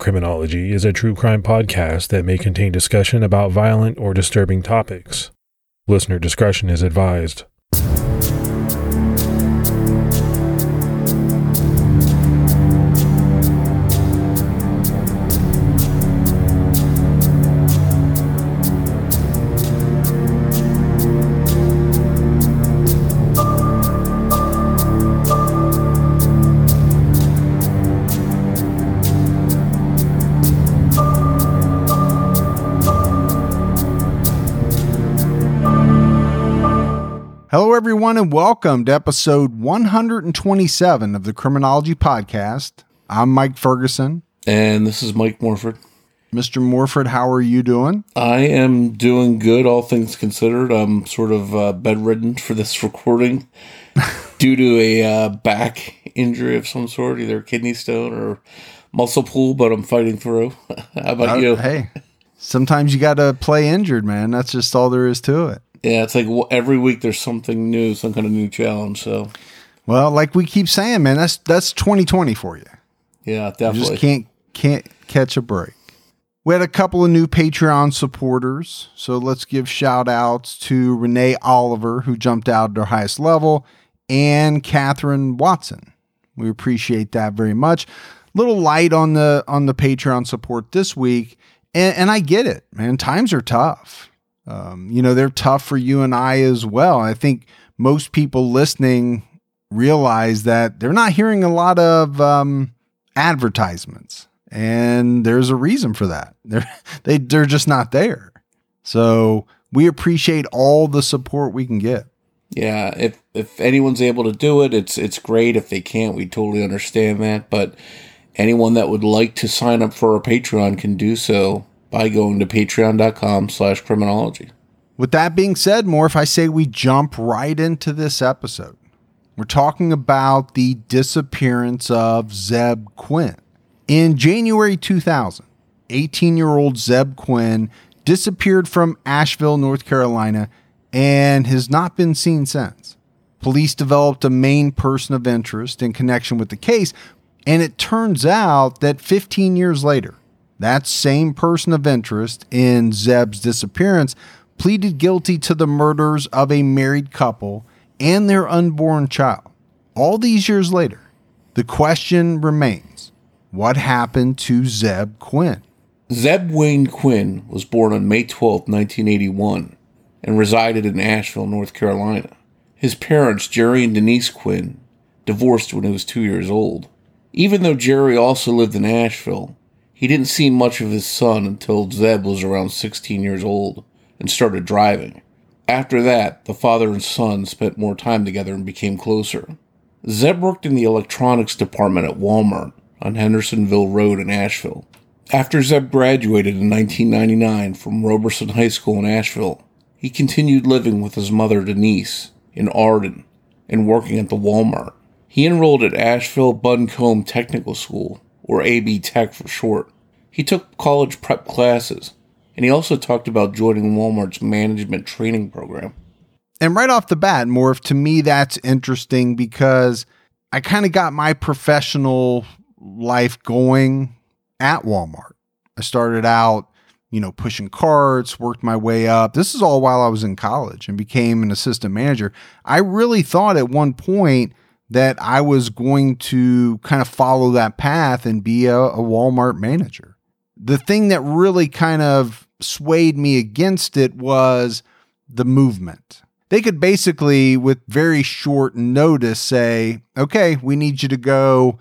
Criminology is a true crime podcast that may contain discussion about violent or disturbing topics. Listener discretion is advised. Hello, everyone, and welcome to episode 127 of the Criminology Podcast. I'm Mike Ferguson. And this is Mike Morford. Mr. Morford, how are you doing? I am doing good, all things considered. I'm sort of bedridden for this recording due to a back injury of some sort, either a kidney stone or muscle pull, but I'm fighting through. How about you? Hey, sometimes you got to play injured, man. That's just all there is to it. Yeah, it's like every week there's something new, some kind of new challenge. So, well, like we keep saying, man, that's 2020 for you. Yeah, definitely. You just can't catch a break. We had a couple of new Patreon supporters, so let's give shout outs to Renee Oliver, who jumped out at her highest level, and Catherine Watson. We appreciate that very much. Little light on the Patreon support this week, and I get it, man. Times are tough. They're tough for you and I as well. I think most people listening realize that they're not hearing a lot of advertisements, and there's a reason for that. They're just not there. So we appreciate all the support we can get. Yeah, if anyone's able to do it, it's great. If they can't, we totally understand that. But anyone that would like to sign up for our Patreon can do so by going to patreon.com/criminology. With that being said, if I say we jump right into this episode. We're talking about the disappearance of Zeb Quinn. In January 2000, 18-year-old Zeb Quinn disappeared from Asheville, North Carolina, and has not been seen since. Police developed a main person of interest in connection with the case, and it turns out that 15 years later, that same person of interest in Zeb's disappearance pleaded guilty to the murders of a married couple and their unborn child. All these years later, the question remains, what happened to Zeb Quinn? Zeb Wayne Quinn was born on May 12, 1981, and resided in Asheville, North Carolina. His parents, Jerry and Denise Quinn, divorced when he was 2 years old. Even though Jerry also lived in Asheville, he didn't see much of his son until Zeb was around 16 years old and started driving. After that, the father and son spent more time together and became closer. Zeb worked in the electronics department at Walmart on Hendersonville Road in Asheville. After Zeb graduated in 1999 from Roberson High School in Asheville, he continued living with his mother Denise in Arden and working at the Walmart. He enrolled at Asheville Buncombe Technical School, or AB Tech for short. He took college prep classes, and he also talked about joining Walmart's management training program. And right off the bat, Morph, to me, that's interesting because I kind of got my professional life going at Walmart. I started out, pushing carts, worked my way up. This is all while I was in college and became an assistant manager. I really thought at one point that I was going to kind of follow that path and be a Walmart manager. The thing that really kind of swayed me against it was the movement. They could basically, with very short notice, say, okay, we need you to go,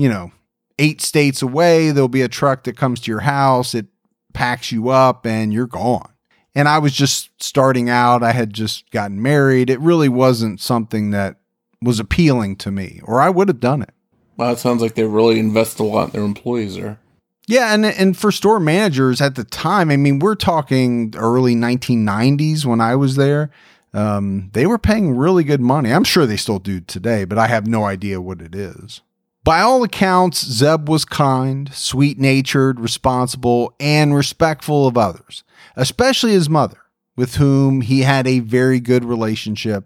8 states away. There'll be a truck that comes to your house. It packs you up and you're gone. And I was just starting out. I had just gotten married. It really wasn't something that was appealing to me, or I would have done it. Well, it sounds like they really invest a lot in their employees there. Yeah, and for store managers at the time, we're talking early 1990s when I was there. They were paying really good money. I'm sure they still do today, but I have no idea what it is. By all accounts, Zeb was kind, sweet-natured, responsible, and respectful of others, especially his mother, with whom he had a very good relationship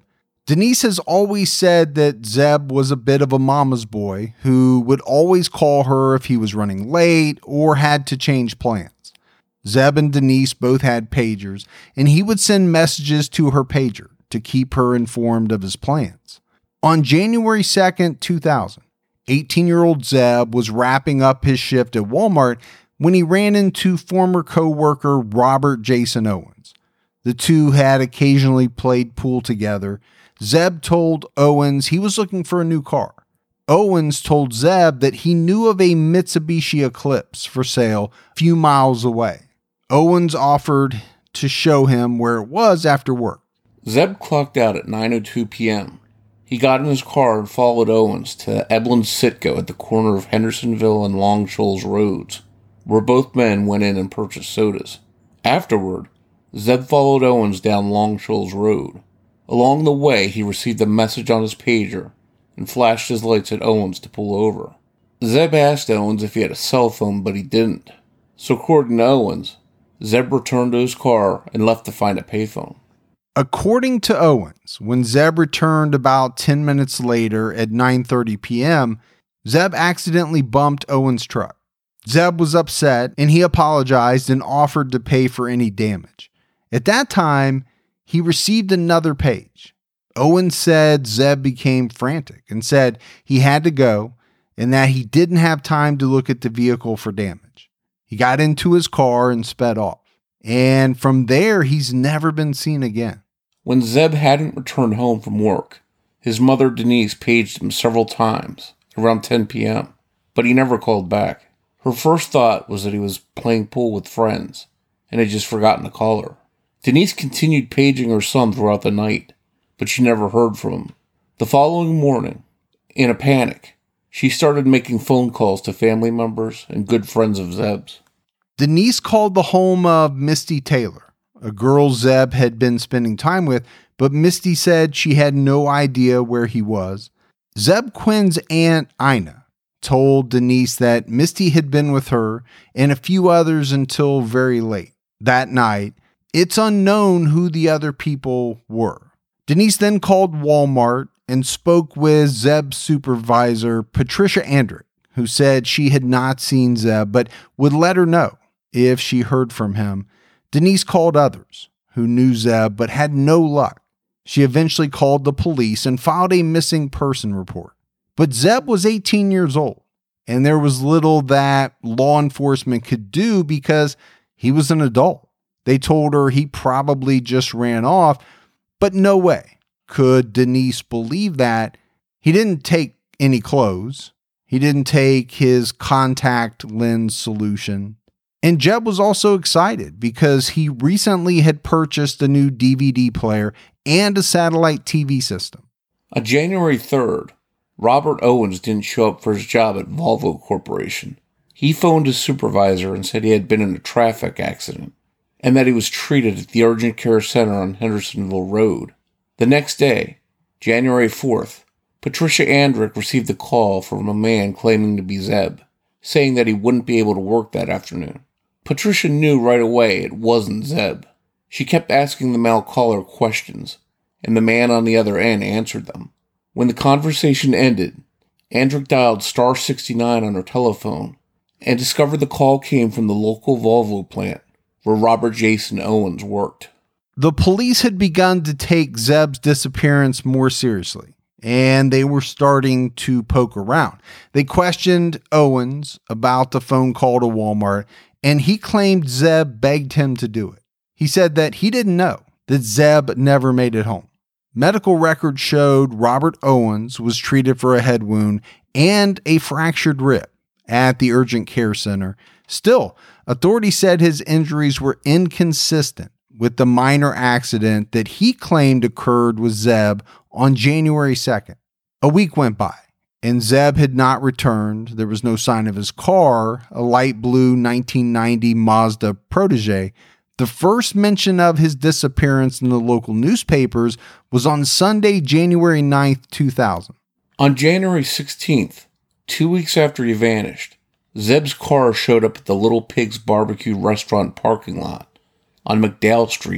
Denise has always said that Zeb was a bit of a mama's boy who would always call her if he was running late or had to change plans. Zeb and Denise both had pagers, and he would send messages to her pager to keep her informed of his plans. On January 2nd, 2000, 18-year-old Zeb was wrapping up his shift at Walmart when he ran into former co-worker Robert Jason Owens. The two had occasionally played pool together. Zeb told Owens he was looking for a new car. Owens told Zeb that he knew of a Mitsubishi Eclipse for sale a few miles away. Owens offered to show him where it was after work. Zeb clocked out at 9:02 p.m. He got in his car and followed Owens to Eblen Sitco at the corner of Hendersonville and Long Shoals Roads, where both men went in and purchased sodas. Afterward, Zeb followed Owens down Long Shoals Road. Along the way, he received a message on his pager and flashed his lights at Owens to pull over. Zeb asked Owens if he had a cell phone, but he didn't. So according to Owens, Zeb returned to his car and left to find a payphone. According to Owens, when Zeb returned about 10 minutes later at 9:30 p.m., Zeb accidentally bumped Owens' truck. Zeb was upset and he apologized and offered to pay for any damage. At that time, he received another page. Owens said Zeb became frantic and said he had to go and that he didn't have time to look at the vehicle for damage. He got into his car and sped off. And from there, he's never been seen again. When Zeb hadn't returned home from work, his mother Denise paged him several times, around 10 p.m., but he never called back. Her first thought was that he was playing pool with friends and had just forgotten to call her. Denise continued paging her son throughout the night, but she never heard from him. The following morning, in a panic, she started making phone calls to family members and good friends of Zeb's. Denise called the home of Misty Taylor, a girl Zeb had been spending time with, but Misty said she had no idea where he was. Zeb Quinn's aunt, Ina, told Denise that Misty had been with her and a few others until very late. That night, it's unknown who the other people were. Denise then called Walmart and spoke with Zeb's supervisor, Patricia Andrick, who said she had not seen Zeb, but would let her know if she heard from him. Denise called others who knew Zeb, but had no luck. She eventually called the police and filed a missing person report. But Zeb was 18 years old, and there was little that law enforcement could do because he was an adult. They told her he probably just ran off, but no way could Denise believe that. He didn't take any clothes. He didn't take his contact lens solution. And Zeb was also excited because he recently had purchased a new DVD player and a satellite TV system. On January 3rd, Robert Owens didn't show up for his job at Volvo Corporation. He phoned his supervisor and said he had been in a traffic accident and that he was treated at the Urgent Care Center on Hendersonville Road. The next day, January 4th, Patricia Andrick received a call from a man claiming to be Zeb, saying that he wouldn't be able to work that afternoon. Patricia knew right away it wasn't Zeb. She kept asking the male caller questions, and the man on the other end answered them. When the conversation ended, Andrick dialed star 69 on her telephone and discovered the call came from the local Volvo plant where Robert Jason Owens worked. The police had begun to take Zeb's disappearance more seriously, and they were starting to poke around. They questioned Owens about the phone call to Walmart, and he claimed Zeb begged him to do it. He said that he didn't know that Zeb never made it home. Medical records showed Robert Owens was treated for a head wound and a fractured rib at the urgent care center. Still, authorities said his injuries were inconsistent with the minor accident that he claimed occurred with Zeb on January 2nd. A week went by, and Zeb had not returned. There was no sign of his car, a light blue 1990 Mazda Protege. The first mention of his disappearance in the local newspapers was on Sunday, January 9th, 2000. On January 16th, 2 weeks after he vanished, Zeb's car showed up at the Little Pigs Barbecue restaurant parking lot on McDowell Street.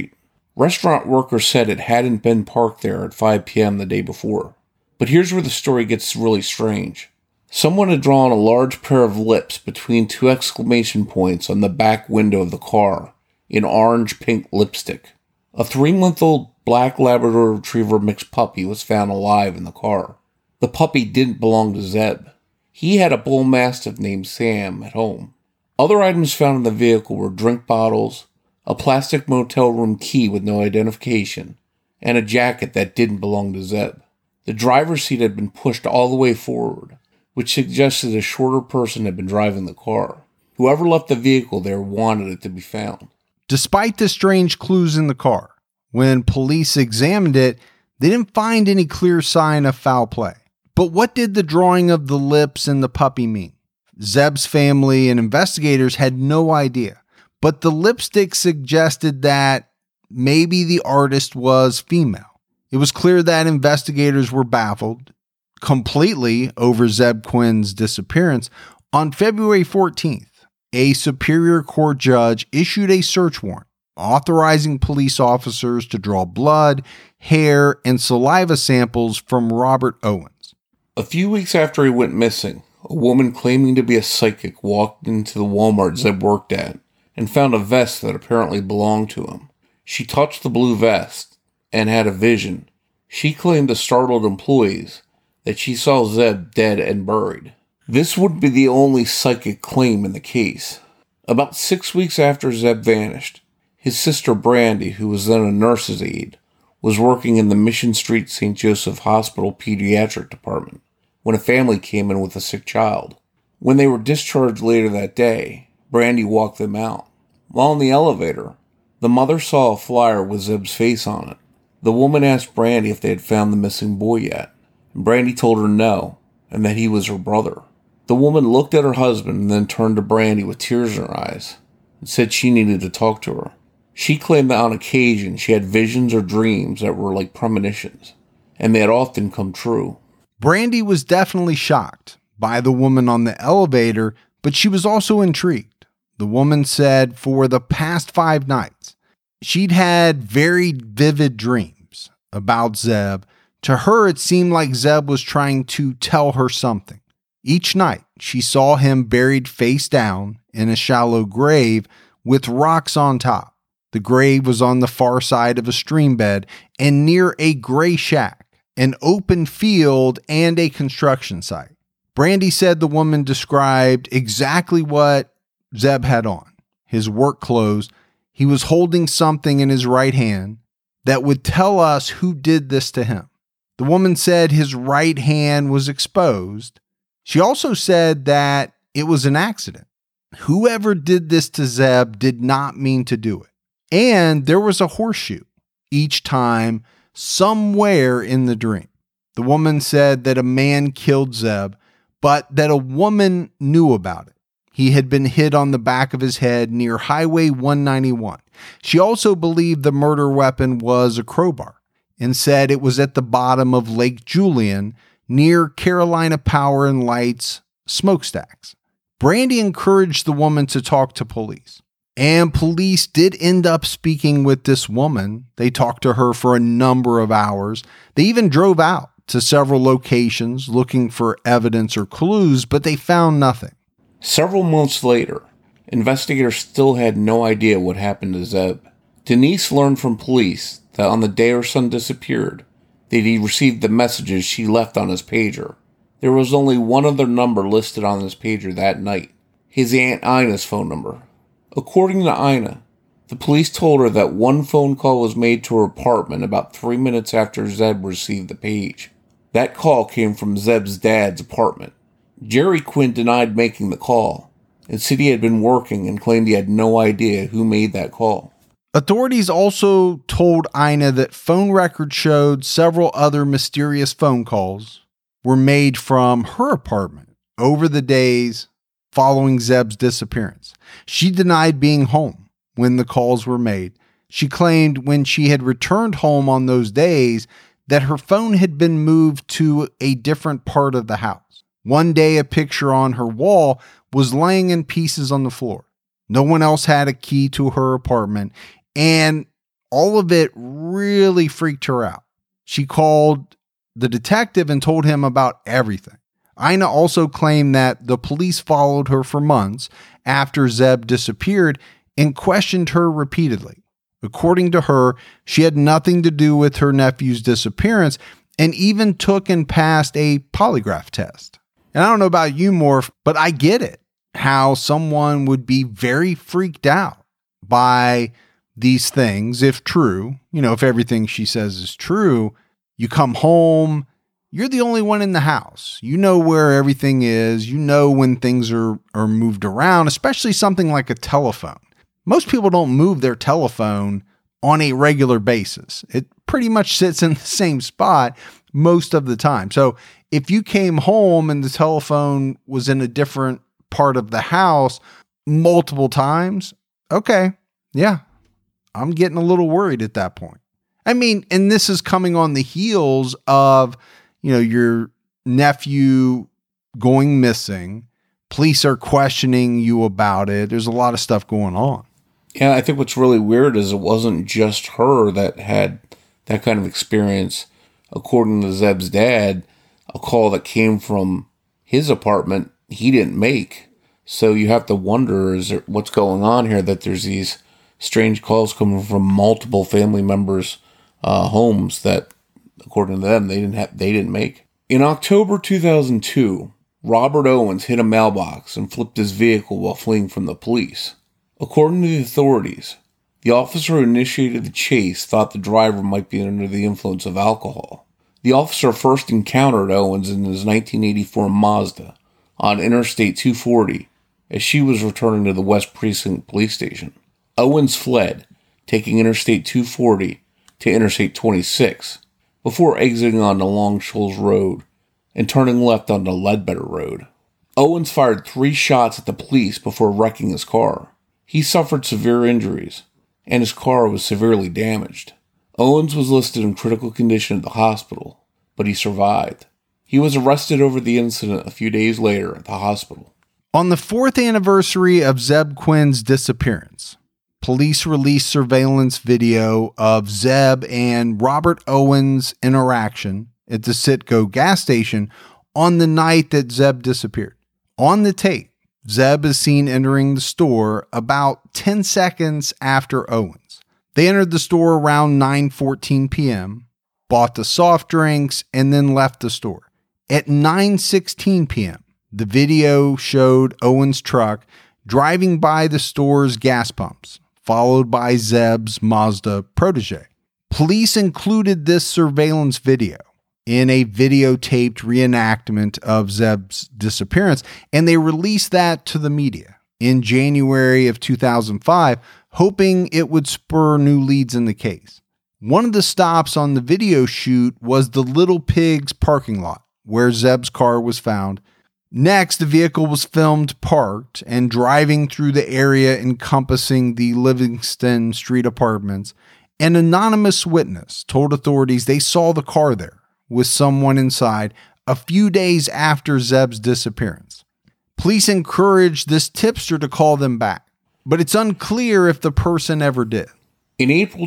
Restaurant workers said it hadn't been parked there at 5 p.m. the day before. But here's where the story gets really strange. Someone had drawn a large pair of lips between two exclamation points on the back window of the car in orange-pink lipstick. A 3-month-old black Labrador Retriever mixed puppy was found alive in the car. The puppy didn't belong to Zeb. He had a bull mastiff named Sam at home. Other items found in the vehicle were drink bottles, a plastic motel room key with no identification, and a jacket that didn't belong to Zeb. The driver's seat had been pushed all the way forward, which suggested a shorter person had been driving the car. Whoever left the vehicle there wanted it to be found. Despite the strange clues in the car, when police examined it, they didn't find any clear sign of foul play. But what did the drawing of the lips and the puppy mean? Zeb's family and investigators had no idea, but the lipstick suggested that maybe the artist was female. It was clear that investigators were baffled completely over Zeb Quinn's disappearance. On February 14th, a Superior Court judge issued a search warrant authorizing police officers to draw blood, hair, and saliva samples from Robert Owens. A few weeks after he went missing, a woman claiming to be a psychic walked into the Walmart Zeb worked at and found a vest that apparently belonged to him. She touched the blue vest and had a vision. She claimed to startled employees that she saw Zeb dead and buried. This would be the only psychic claim in the case. About 6 weeks after Zeb vanished, his sister Brandy, who was then a nurse's aide, was working in the Mission Street St. Joseph Hospital pediatric department when a family came in with a sick child. When they were discharged later that day, Brandy walked them out. While in the elevator, the mother saw a flyer with Zeb's face on it. The woman asked Brandy if they had found the missing boy yet, and Brandy told her no, and that he was her brother. The woman looked at her husband and then turned to Brandy with tears in her eyes and said she needed to talk to her. She claimed that on occasion she had visions or dreams that were like premonitions, and they had often come true. Brandy was definitely shocked by the woman on the elevator, but she was also intrigued. The woman said for the past 5 nights, she'd had very vivid dreams about Zeb. To her, it seemed like Zeb was trying to tell her something. Each night, she saw him buried face down in a shallow grave with rocks on top. The grave was on the far side of a stream bed and near a gray shack, an open field, and a construction site. Brandy said the woman described exactly what Zeb had on. His work clothes. He was holding something in his right hand that would tell us who did this to him. The woman said his right hand was exposed. She also said that it was an accident. Whoever did this to Zeb did not mean to do it. And there was a horseshoe each time somewhere in the dream. The woman said that a man killed Zeb, but that a woman knew about it. He had been hit on the back of his head near Highway 191. She also believed the murder weapon was a crowbar and said it was at the bottom of Lake Julian near Carolina Power and Light's smokestacks. Brandy encouraged the woman to talk to police. And police did end up speaking with this woman. They talked to her for a number of hours. They even drove out to several locations looking for evidence or clues, but they found nothing. Several months later, investigators still had no idea what happened to Zeb. Denise learned from police that on the day her son disappeared, that he received the messages she left on his pager. There was only one other number listed on his pager that night, his Aunt Ina's phone number. According to Ina, the police told her that one phone call was made to her apartment about 3 minutes after Zeb received the page. That call came from Zeb's dad's apartment. Jerry Quinn denied making the call and said he had been working and claimed he had no idea who made that call. Authorities also told Ina that phone records showed several other mysterious phone calls were made from her apartment over the days following Zeb's disappearance. She denied being home when the calls were made. She claimed when she had returned home on those days that her phone had been moved to a different part of the house. One day, a picture on her wall was laying in pieces on the floor. No one else had a key to her apartment, and All of it really freaked her out. She called the detective and told him about everything. Ina also claimed that the police followed her for months after Zeb disappeared and questioned her repeatedly. According to her, she had nothing to do with her nephew's disappearance and even took and passed a polygraph test. And I don't know about you, Morph, but I get it. How someone would be very freaked out by these things, if true. If everything she says is true, you come home, you're the only one in the house. You know where everything is. You know when things are moved around, especially something like a telephone. Most people don't move their telephone on a regular basis. It pretty much sits in the same spot most of the time. So if you came home and the telephone was in a different part of the house multiple times, okay, yeah, I'm getting a little worried at that point. I mean, and this is coming on the heels of, your nephew going missing. Police are questioning you about it. There's a lot of stuff going on. Yeah, I think what's really weird is it wasn't just her that had that kind of experience. According to Zeb's dad, a call that came from his apartment, he didn't make. So you have to wonder, what's going on here, that there's these strange calls coming from multiple family members' homes that, according to them, they didn't make. In October 2002, Robert Owens hit a mailbox and flipped his vehicle while fleeing from the police. According to the authorities, the officer who initiated the chase thought the driver might be under the influence of alcohol. The officer first encountered Owens in his 1984 Mazda on Interstate 240 as she was returning to the West Precinct Police Station. Owens fled, taking Interstate 240 to Interstate 26, before exiting onto Long Shoals Road and turning left onto Ledbetter Road. Owens fired 3 shots at the police before wrecking his car. He suffered severe injuries, and his car was severely damaged. Owens was listed in critical condition at the hospital, but he survived. He was arrested over the incident a few days later at the hospital. On the 4th anniversary of Zeb Quinn's disappearance, police released surveillance video of Zeb and Robert Owens' interaction at the Citgo gas station on the night that Zeb disappeared. On the tape, Zeb is seen entering the store about 10 seconds after Owens. They entered the store around 9:14 p.m., bought the soft drinks, and then left the store. At 9:16 p.m., the video showed Owens' truck driving by the store's gas pumps, followed by Zeb's Mazda Protege. Police included this surveillance video in a videotaped reenactment of Zeb's disappearance, and they released that to the media in January of 2005, hoping it would spur new leads in the case. One of the stops on the video shoot was the Little Pigs parking lot, where Zeb's car was found. Next, the vehicle was filmed parked and driving through the area encompassing the Livingston Street apartments. An anonymous witness told authorities they saw the car there with someone inside a few days after Zeb's disappearance. Police encouraged this tipster to call them back, but it's unclear if the person ever did. In April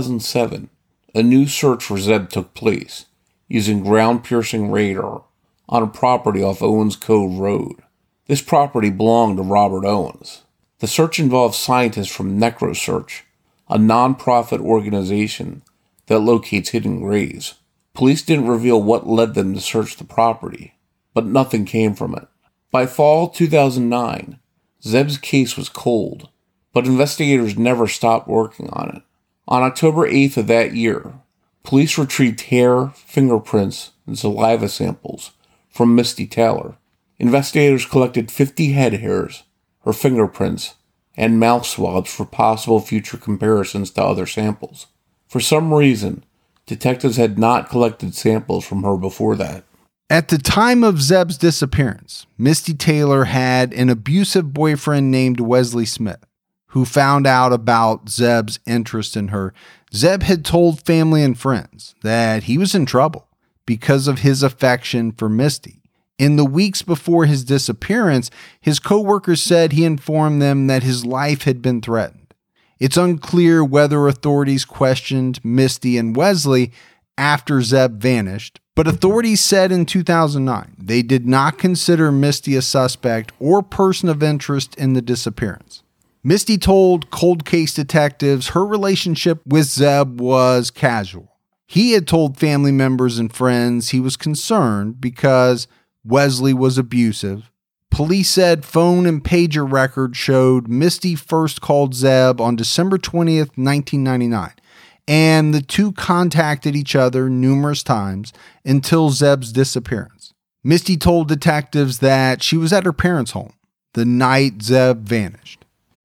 2007, a new search for Zeb took place using ground-piercing radar on a property off Owens Cove Road. This property belonged to Robert Owens. The search involved scientists from NecroSearch, a non-profit organization that locates hidden graves. Police didn't reveal what led them to search the property, but nothing came from it. By fall 2009, Zeb's case was cold, but investigators never stopped working on it. On October 8th of that year, police retrieved hair, fingerprints, and saliva samples from Misty Taylor. Investigators collected 50 head hairs, her fingerprints, and mouth swabs for possible future comparisons to other samples. For some reason, detectives had not collected samples from her before that. At the time of Zeb's disappearance, Misty Taylor had an abusive boyfriend named Wesley Smith, who found out about Zeb's interest in her. Zeb had told family and friends that he was in trouble because of his affection for Misty. In the weeks before his disappearance, his co-workers said he informed them that his life had been threatened. It's unclear whether authorities questioned Misty and Wesley after Zeb vanished, but authorities said in 2009 they did not consider Misty a suspect or person of interest in the disappearance. Misty told cold case detectives her relationship with Zeb was casual. He had told family members and friends he was concerned because Wesley was abusive. Police said phone and pager records showed Misty first called Zeb on December 20th, 1999, and the two contacted each other numerous times until Zeb's disappearance. Misty told detectives that she was at her parents' home the night Zeb vanished.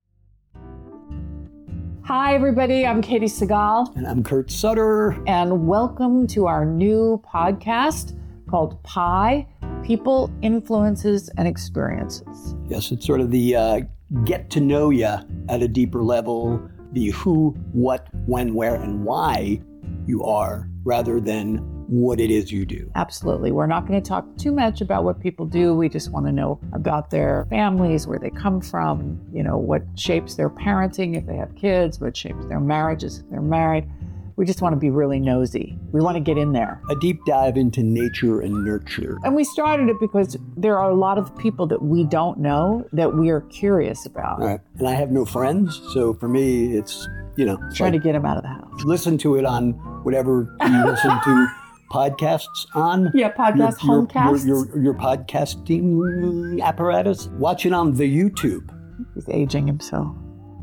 Hi, everybody. I'm Katie Segal. And I'm Kurt Sutter. And welcome to our new podcast called PI, People, Influences, and Experiences. Yes, it's sort of the get to know you at a deeper level, the who, what, when, where, and why you are, rather than what it is you do. Absolutely. We're not going to talk too much about what people do. We just want to know about their families, where they come from, what shapes their parenting if they have kids, what shapes their marriages if they're married. We just want to be really nosy. We want to get in there. A deep dive into nature and nurture. And we started it because there are a lot of people that we don't know that we are curious about. All right. And I have no friends, so for me, it's, trying to get them out of the house. Listen to it on whatever you listen to podcasts on. Yeah, podcast, homecasts. Your podcasting apparatus. Watch it on the YouTube. He's aging himself.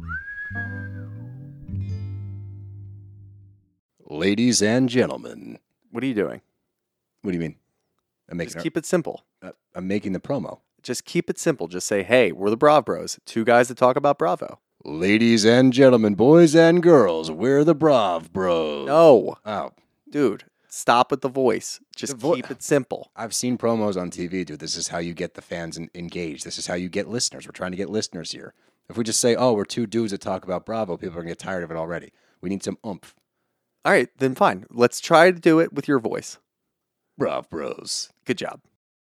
Ladies and gentlemen. What are you doing? What do you mean? Just keep it simple. I'm making the promo. Just keep it simple. Just say, hey, we're the Brav Bros. Two guys that talk about Bravo. Ladies and gentlemen, boys and girls, we're the Brav Bros. No. Oh. Dude, stop with the voice. Just keep it simple. I've seen promos on TV, dude. This is how you get the fans engaged. This is how you get listeners. We're trying to get listeners here. If we just say, oh, we're two dudes that talk about Bravo, people are going to get tired of it already. We need some oomph. All right, then fine. Let's try to do it with your voice. Brav Bros. Good job.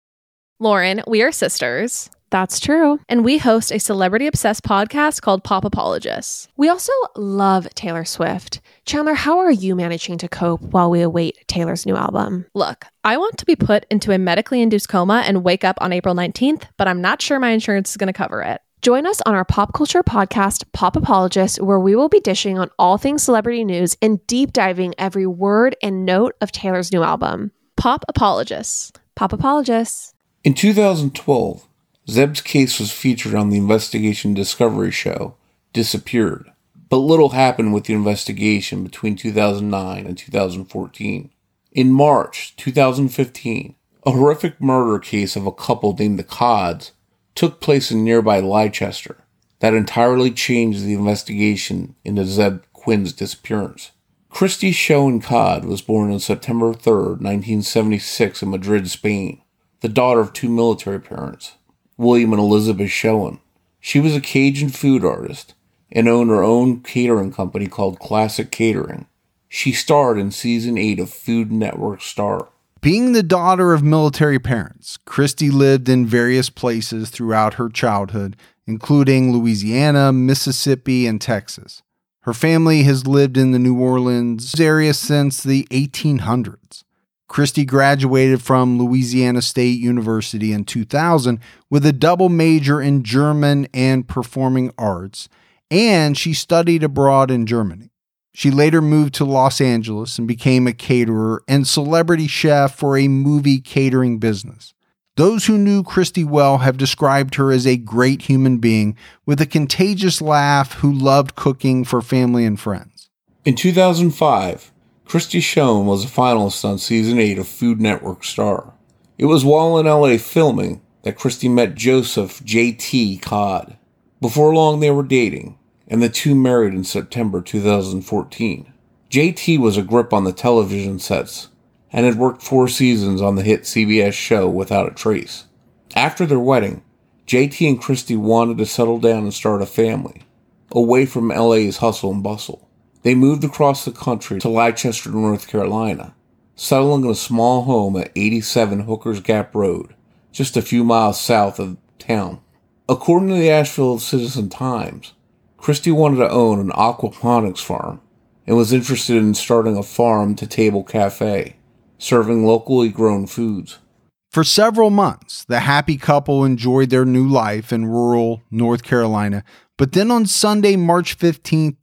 Lauren, we are sisters. That's true. And we host a celebrity-obsessed podcast called Pop Apologists. We also love Taylor Swift. Chandler, how are you managing to cope while we await Taylor's new album? Look, I want to be put into a medically induced coma and wake up on April 19th, but I'm not sure my insurance is going to cover it. Join us on our pop culture podcast, Pop Apologists, where we will be dishing on all things celebrity news and deep diving every word and note of Taylor's new album. Pop Apologists. Pop Apologists. In 2012, Zeb's case was featured on the investigation Discovery show, Disappeared. But little happened with the investigation between 2009 and 2014. In March 2015, a horrific murder case of a couple named the Codds took place in nearby Leicester that entirely changed the investigation into Zeb Quinn's disappearance. Christy Schoen Codd was born on September 3, 1976 in Madrid, Spain, the daughter of two military parents, William and Elizabeth Schoen. She was a Cajun food artist and owned her own catering company called Classic Catering. She starred in Season 8 of Food Network Star. Being the daughter of military parents, Christy lived in various places throughout her childhood, including Louisiana, Mississippi, and Texas. Her family has lived in the New Orleans area since the 1800s. Christy graduated from Louisiana State University in 2000 with a double major in German and performing arts, and she studied abroad in Germany. She later moved to Los Angeles and became a caterer and celebrity chef for a movie catering business. Those who knew Christy well have described her as a great human being with a contagious laugh who loved cooking for family and friends. In 2005, Christy Schoen was a finalist on Season 8 of Food Network Star. It was while in LA filming that Christy met Joseph J.T. Codd. Before long, they were dating, and the two married in September 2014. JT was a grip on the television sets and had worked 4 seasons on the hit CBS show Without a Trace. After their wedding, JT and Christy wanted to settle down and start a family, away from LA's hustle and bustle. They moved across the country to Leicester, North Carolina, settling in a small home at 87 Hooker's Gap Road, just a few miles south of town. According to the Asheville Citizen-Times, Christy wanted to own an aquaponics farm and was interested in starting a farm-to-table cafe, serving locally grown foods. For several months, the happy couple enjoyed their new life in rural North Carolina, but then on Sunday, March 15,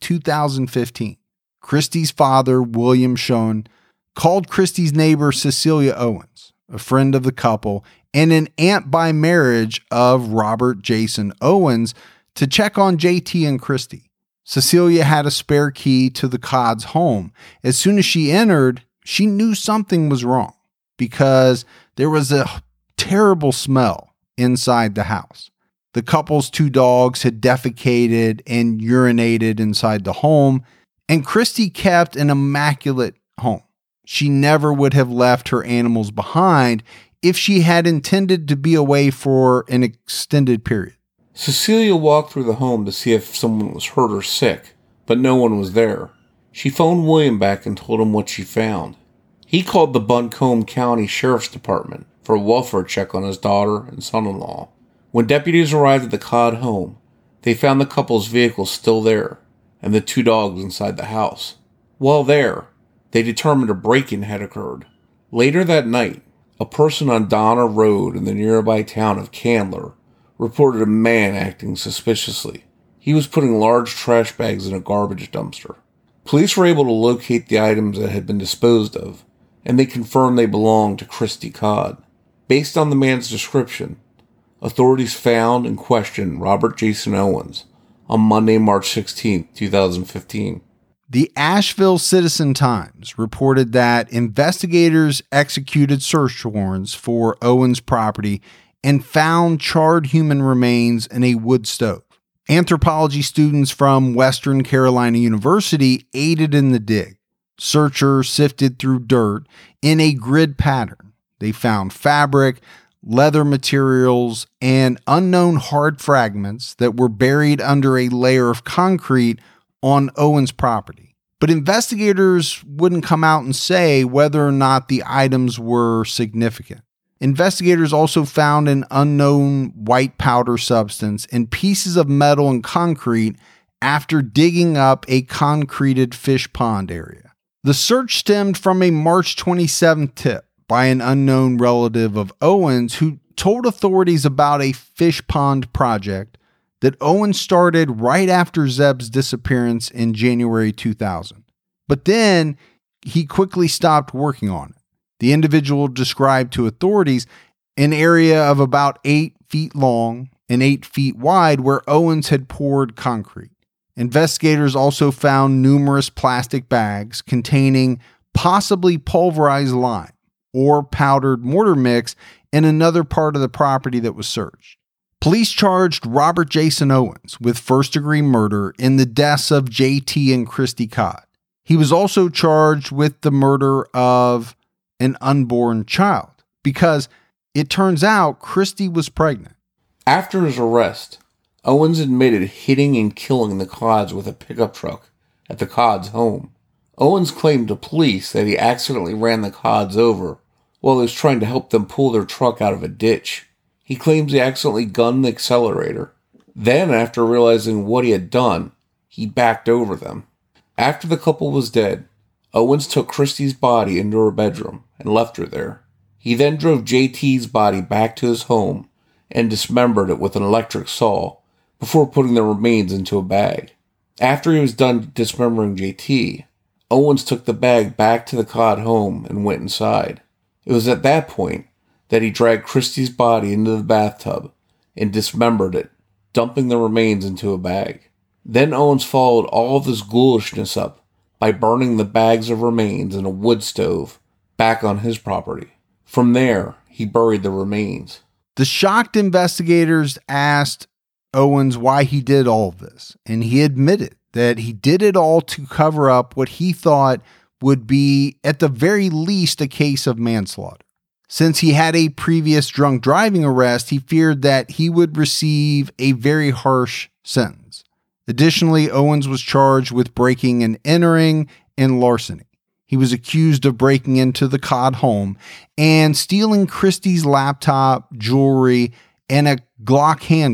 2015, Christy's father, William Schoen, called Christy's neighbor, Cecilia Owens, a friend of the couple and an aunt by marriage of Robert Jason Owens, to check on JT and Christy. Cecilia had a spare key to the Codd's home. As soon as she entered, she knew something was wrong because there was a terrible smell inside the house. The couple's 2 dogs had defecated and urinated inside the home, and Christy kept an immaculate home. She never would have left her animals behind if she had intended to be away for an extended period. Cecilia walked through the home to see if someone was hurt or sick, but no one was there. She phoned William back and told him what she found. He called the Buncombe County Sheriff's Department for a welfare check on his daughter and son-in-law. When deputies arrived at the Codd home, they found the couple's vehicle still there and the 2 dogs inside the house. While there, they determined a break-in had occurred. Later that night, a person on Donna Road in the nearby town of Candler reported a man acting suspiciously. He was putting large trash bags in a garbage dumpster. Police were able to locate the items that had been disposed of, and they confirmed they belonged to Christy Codd. Based on the man's description, authorities found and questioned Robert Jason Owens on Monday, March 16, 2015. The Asheville Citizen-Times reported that investigators executed search warrants for Owens' property and found charred human remains in a wood stove. Anthropology students from Western Carolina University aided in the dig. Searchers sifted through dirt in a grid pattern. They found fabric, leather materials, and unknown hard fragments that were buried under a layer of concrete on Owens' property. But investigators wouldn't come out and say whether or not the items were significant. Investigators also found an unknown white powder substance and pieces of metal and concrete after digging up a concreted fish pond area. The search stemmed from a March 27th tip by an unknown relative of Owens who told authorities about a fish pond project that Owens started right after Zeb's disappearance in January 2000. But then he quickly stopped working on it. The individual described to authorities an area of about 8 feet long and 8 feet wide where Owens had poured concrete. Investigators also found numerous plastic bags containing possibly pulverized lime or powdered mortar mix in another part of the property that was searched. Police charged Robert Jason Owens with first-degree murder in the deaths of JT and Christy Codd. He was also charged with the murder of an unborn child because it turns out Christy was pregnant. After his arrest, Owens admitted hitting and killing the Codds with a pickup truck at the Codds' home. Owens claimed to police that he accidentally ran the Codds over while he was trying to help them pull their truck out of a ditch. He claims he accidentally gunned the accelerator. Then, after realizing what he had done, he backed over them. After the couple was dead, Owens took Christy's body into her bedroom and left her there. He then drove JT's body back to his home and dismembered it with an electric saw before putting the remains into a bag. After he was done dismembering JT, Owens took the bag back to the Codd home and went inside. It was at that point that he dragged Christy's body into the bathtub and dismembered it, dumping the remains into a bag. Then Owens followed all of this ghoulishness up by burning the bags of remains in a wood stove back on his property. From there, he buried the remains. The shocked investigators asked Owens why he did all of this, and he admitted that he did it all to cover up what he thought would be, at the very least, a case of manslaughter. Since he had a previous drunk driving arrest, he feared that he would receive a very harsh sentence. Additionally, Owens was charged with breaking and entering and larceny. He was accused of breaking into the Codd home and stealing Christy's laptop, jewelry, and a Glock handgun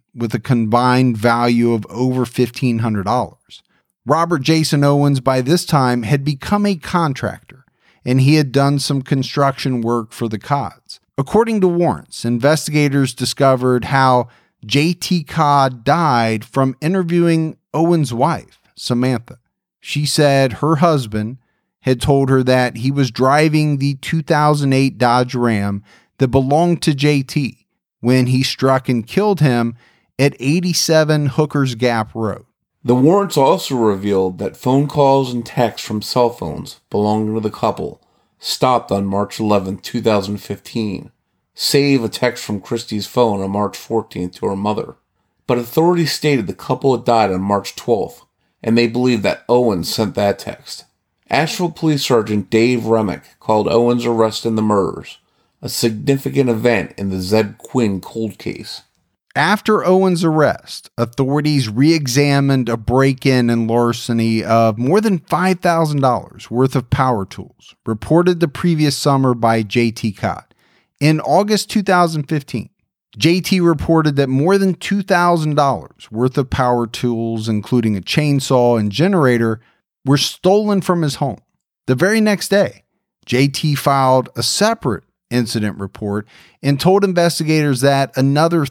with a combined value of over $1,500. Robert Jason Owens by this time had become a contractor, and he had done some construction work for the Codds. According to warrants, investigators discovered how J.T. Codd died from interviewing Owens' wife, Samantha. She said her husband had told her that he was driving the 2008 Dodge Ram that belonged to J.T. when he struck and killed him at 87 Hookers Gap Road. The warrants also revealed that phone calls and texts from cell phones belonging to the couple stopped on March 11, 2015, save a text from Christie's phone on March 14th to her mother. But authorities stated the couple had died on March 12th, and they believed that Owens sent that text. Asheville Police Sergeant Dave Remick called Owens' arrest in the murders a significant event in the Zeb Quinn cold case. After Owens' arrest, authorities re-examined a break-in and larceny of more than $5,000 worth of power tools, reported the previous summer by J.T. Codd. In August 2015, J.T. reported that more than $2,000 worth of power tools, including a chainsaw and generator, were stolen from his home. The very next day, J.T. filed a separate incident report and told investigators that another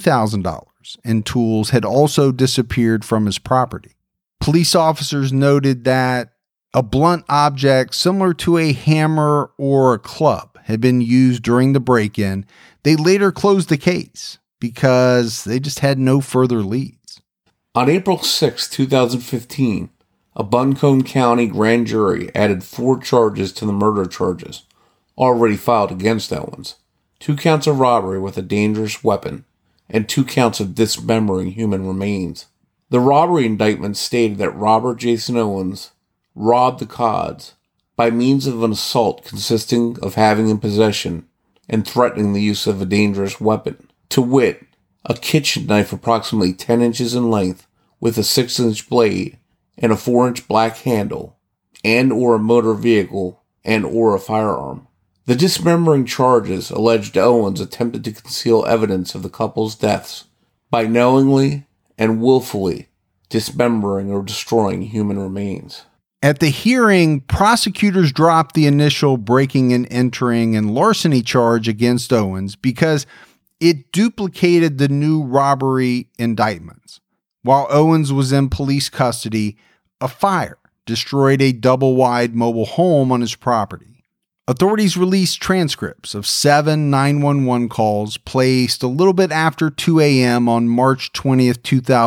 $3,000 in tools had also disappeared from his property. Police officers noted that a blunt object similar to a hammer or a club had been used during the break-in. They later closed the case because they just had no further leads. On April 6, 2015, a Buncombe County grand jury added 4 charges to the murder charges already filed against Owens: 2 counts of robbery with a dangerous weapon and 2 counts of dismembering human remains. The robbery indictment stated that Robert Jason Owens robbed the Codds by means of an assault consisting of having in possession and threatening the use of a dangerous weapon, to wit, a kitchen knife approximately 10 inches in length with a 6-inch blade and a 4-inch black handle, and or a motor vehicle and or a firearm. The dismembering charges alleged Owens attempted to conceal evidence of the couple's deaths by knowingly and willfully dismembering or destroying human remains. At the hearing, prosecutors dropped the initial breaking and entering and larceny charge against Owens because it duplicated the new robbery indictments. While Owens was in police custody, a fire destroyed a double-wide mobile home on his property. Authorities released transcripts of 7 911 calls placed a little bit after 2 a.m. on March 20th,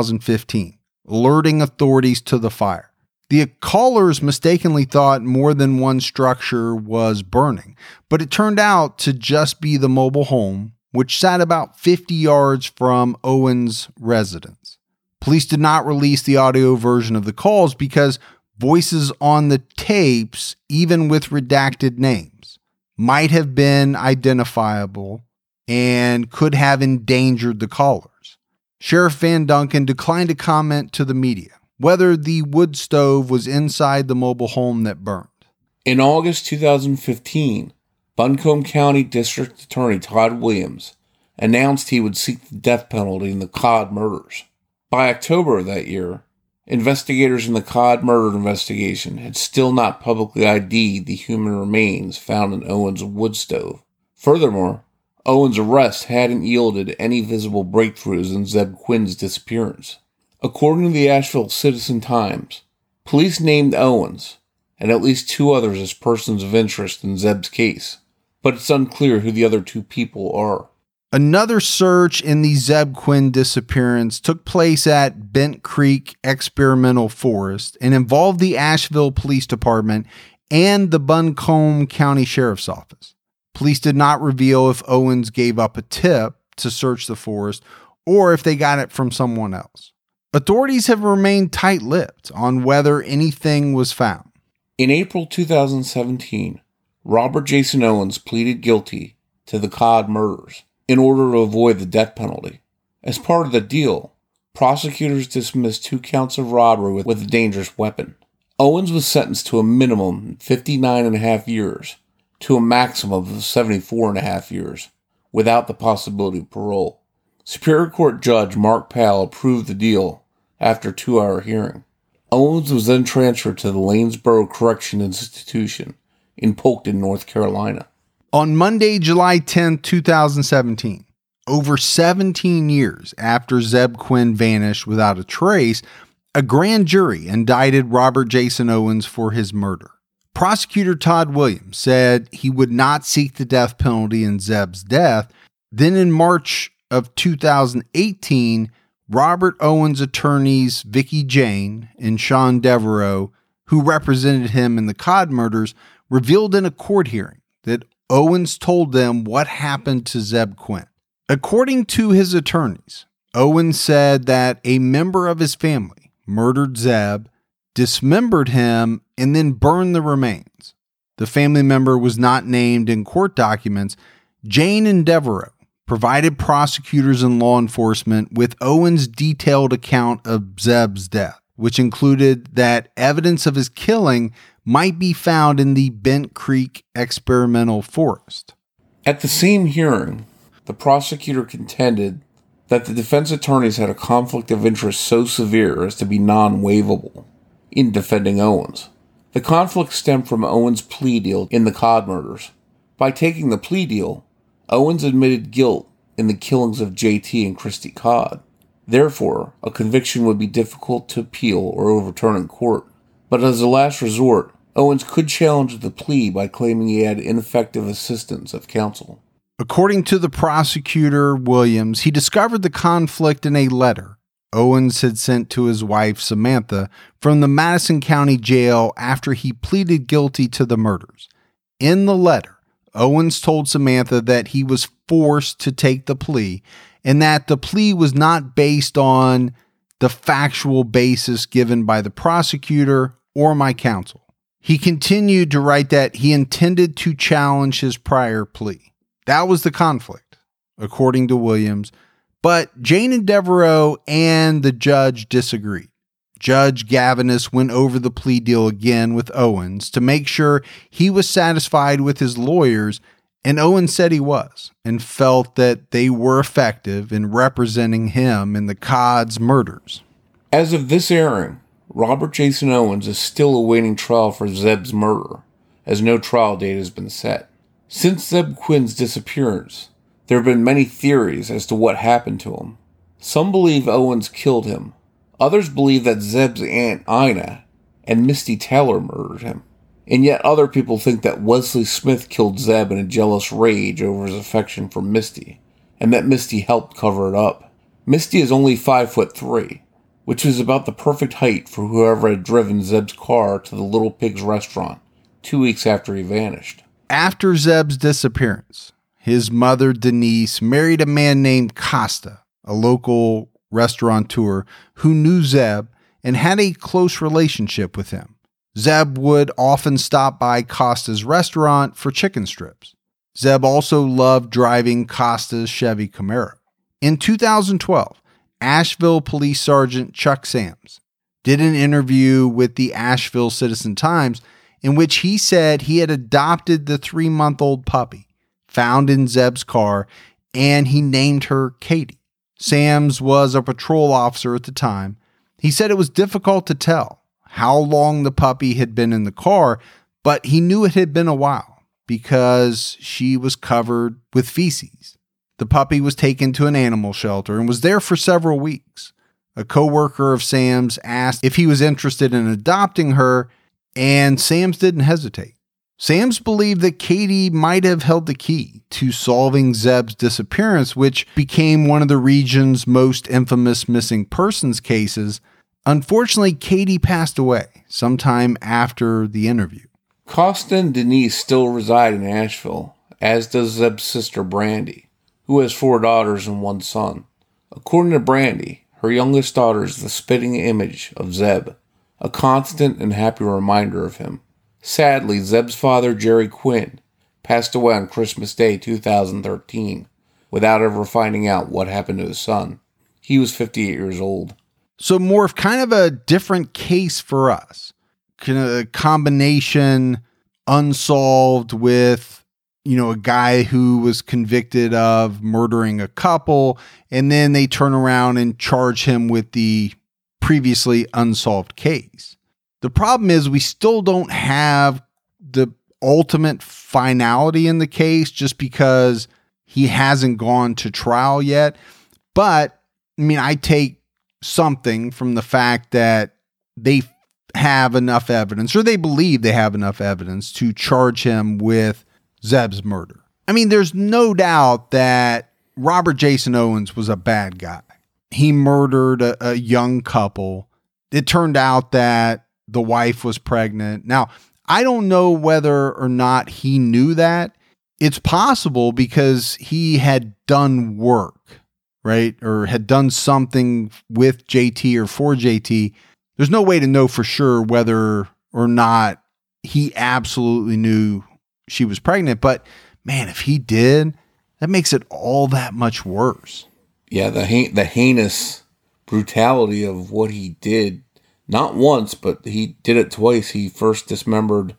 2015, alerting authorities to the fire. The callers mistakenly thought more than one structure was burning, but it turned out to just be the mobile home, which sat about 50 yards from Owens' residence. Police did not release the audio version of the calls because voices on the tapes, even with redacted names, might have been identifiable and could have endangered the callers. Sheriff Van Duncan declined to comment to the media whether the wood stove was inside the mobile home that burned. In August 2015, Buncombe County District Attorney Todd Williams announced he would seek the death penalty in the Codd murders. By October of that year, investigators in the Codd murder investigation had still not publicly ID'd the human remains found in Owens' wood stove. Furthermore, Owens' arrest hadn't yielded any visible breakthroughs in Zeb Quinn's disappearance. According to the Asheville Citizen-Times, police named Owens and at least 2 others as persons of interest in Zeb's case, but it's unclear who the other 2 people are. Another search in the Zeb Quinn disappearance took place at Bent Creek Experimental Forest and involved the Asheville Police Department and the Buncombe County Sheriff's Office. Police did not reveal if Owens gave up a tip to search the forest or if they got it from someone else. Authorities have remained tight-lipped on whether anything was found. In April 2017, Robert Jason Owens pleaded guilty to the Codd murders in order to avoid the death penalty. As part of the deal, prosecutors dismissed 2 counts of robbery with a dangerous weapon. Owens was sentenced to a minimum of 59.5 years to a maximum of 74.5 years, without the possibility of parole. Superior Court Judge Mark Powell approved the deal after a 2-hour hearing. Owens was then transferred to the Lanesboro Correction Institution in Polkton, North Carolina. On Monday, July 10, 2017, over 17 years after Zeb Quinn vanished without a trace, a grand jury indicted Robert Jason Owens for his murder. Prosecutor Todd Williams said he would not seek the death penalty in Zeb's death. Then in March of 2018, Robert Owens' attorneys Vicky Jane and Sean Devereaux, who represented him in the Codd murders, revealed in a court hearing that Owens told them what happened to Zeb Quinn. According to his attorneys, Owens said that a member of his family murdered Zeb, dismembered him, and then burned the remains. The family member was not named in court documents. Jane and Devereaux provided prosecutors and law enforcement with Owens' detailed account of Zeb's death, which included that evidence of his killing might be found in the Bent Creek experimental forest. At the same hearing, the prosecutor contended that the defense attorneys had a conflict of interest so severe as to be non-waivable in defending Owens. The conflict stemmed from Owens' plea deal in the Codd murders. By taking the plea deal, Owens admitted guilt in the killings of JT and Christy Codd. Therefore, a conviction would be difficult to appeal or overturn in court. But as a last resort, Owens could challenge the plea by claiming he had ineffective assistance of counsel. According to the prosecutor, Williams, he discovered the conflict in a letter Owens had sent to his wife, Samantha, from the Madison County Jail after he pleaded guilty to the murders. In the letter, Owens told Samantha that he was forced to take the plea and that the plea was not based on the factual basis given by the prosecutor or my counsel. He continued to write that he intended to challenge his prior plea. That was the conflict, according to Williams. But Jane and Devereaux and the judge disagreed. Judge Gavinus went over the plea deal again with Owens to make sure he was satisfied with his lawyers, and Owens said he was, and felt that they were effective in representing him in the Codd's murders. As of this airing, Robert Jason Owens is still awaiting trial for Zeb's murder, as no trial date has been set. Since Zeb Quinn's disappearance, there have been many theories as to what happened to him. Some believe Owens killed him. Others believe that Zeb's aunt Ina and Misty Taylor murdered him. And yet other people think that Wesley Smith killed Zeb in a jealous rage over his affection for Misty, and that Misty helped cover it up. Misty is only 5'3", which is about the perfect height for whoever had driven Zeb's car to the Little Pigs restaurant 2 weeks after he vanished. After Zeb's disappearance, his mother, Denise, married a man named Costa, a local restaurateur who knew Zeb and had a close relationship with him. Zeb would often stop by Costa's restaurant for chicken strips. Zeb also loved driving Costa's Chevy Camaro. In 2012, Asheville Police Sergeant Chuck Sams did an interview with the Asheville Citizen-Times in which he said he had adopted the 3-month-old puppy found in Zeb's car, and he named her Katie. Sams was a patrol officer at the time. He said it was difficult to tell how long the puppy had been in the car, but he knew it had been a while because she was covered with feces. The puppy was taken to an animal shelter and was there for several weeks. A coworker of Sam's asked if he was interested in adopting her, and Sams didn't hesitate. Sams believed that Katie might have held the key to solving Zeb's disappearance, which became one of the region's most infamous missing persons cases. Unfortunately, Katie passed away sometime after the interview. Costa and Denise still reside in Asheville, as does Zeb's sister Brandy, who has 4 daughters and 1 son. According to Brandy, her youngest daughter is the spitting image of Zeb, a constant and happy reminder of him. Sadly, Zeb's father, Jerry Quinn, passed away on Christmas Day 2013 without ever finding out what happened to his son. He was 58 years old. So more of kind of a different case for us. Kind of a combination unsolved with a guy who was convicted of murdering a couple, and then they turn around and charge him with the previously unsolved case. The problem is we still don't have the ultimate finality in the case just because he hasn't gone to trial yet. But I take something from the fact that they have enough evidence, or they believe they have enough evidence to charge him with Zeb's murder. There's no doubt that Robert Jason Owens was a bad guy. He murdered a young couple. It turned out that the wife was pregnant. Now, I don't know whether or not he knew that. It's possible because he had done work, right? Or had done something with JT or for JT. There's no way to know for sure whether or not he absolutely knew she was pregnant. But man, if he did, that makes it all that much worse. Yeah, the heinous brutality of what he did, not once, but he did it twice. He first dismembered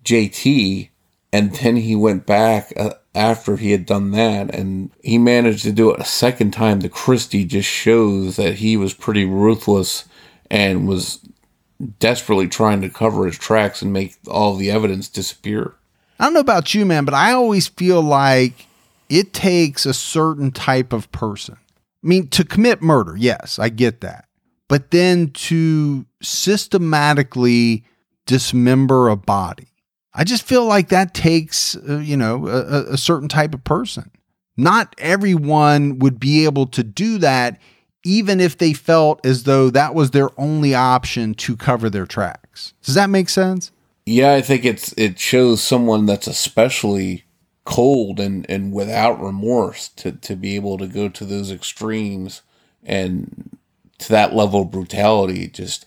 JT, and then he went back after he had done that, and he managed to do it a second time to Christy. Just shows that he was pretty ruthless and was desperately trying to cover his tracks and make all the evidence disappear. I don't know about you, man, but I always feel like it takes a certain type of person. To commit murder, yes, I get that. But then to systematically dismember a body, I just feel like that takes, a certain type of person. Not everyone would be able to do that, even if they felt as though that was their only option to cover their tracks. Does that make sense? Yeah, I think it shows someone that's especially cold and without remorse to be able to go to those extremes and to that level of brutality. Just,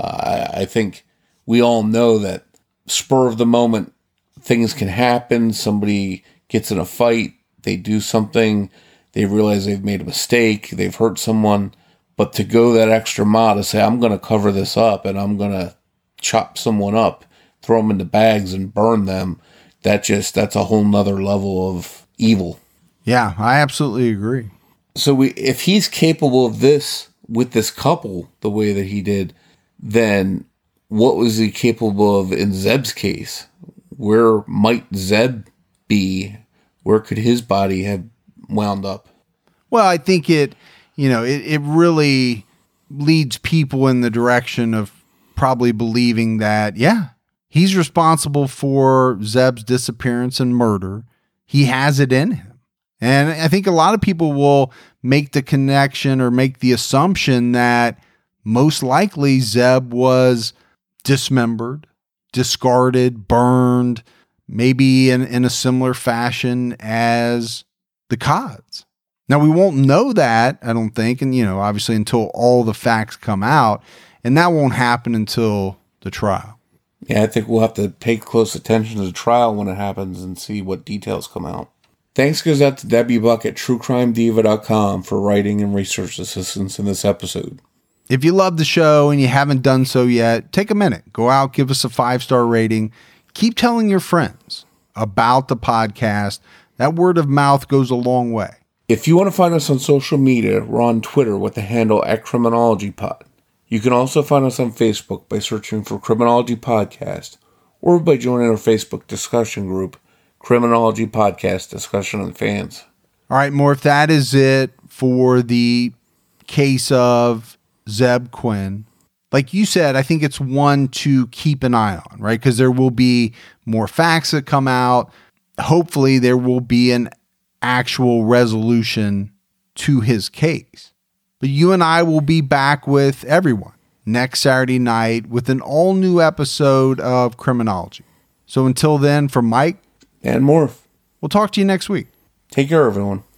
I think we all know that spur of the moment, things can happen. Somebody gets in a fight, they do something, they realize they've made a mistake, they've hurt someone, but to go that extra mile to say, I'm going to cover this up and I'm going to chop someone up, throw them into bags and burn them, that's a whole nother level of evil. Yeah, I absolutely agree. So if he's capable of this with this couple the way that he did, then what was he capable of in Zeb's case? Where might Zeb be? Where could his body have wound up? Well, I think it really leads people in the direction of probably believing that, yeah, he's responsible for Zeb's disappearance and murder. He has it in him. And I think a lot of people will make the connection or make the assumption that most likely Zeb was dismembered, discarded, burned, maybe in a similar fashion as the Codds. Now, we won't know that, I don't think, and, obviously until all the facts come out, and that won't happen until the trial. Yeah, I think we'll have to pay close attention to the trial when it happens and see what details come out. Thanks goes out to Debbie Buck at TrueCrimeDiva.com for writing and research assistance in this episode. If you love the show and you haven't done so yet, take a minute. Go out, give us a 5-star rating. Keep telling your friends about the podcast. That word of mouth goes a long way. If you want to find us on social media, we're on Twitter with the handle @CriminologyPod. You can also find us on Facebook by searching for Criminology Podcast or by joining our Facebook discussion group, Criminology Podcast Discussion and Fans. All right, Morph, that is it for the case of Zeb Quinn. Like you said, I think it's one to keep an eye on, right? Because there will be more facts that come out. Hopefully there will be an actual resolution to his case. But you and I will be back with everyone next Saturday night with an all-new episode of Criminology. So until then, for Mike and Morph, we'll talk to you next week. Take care, everyone.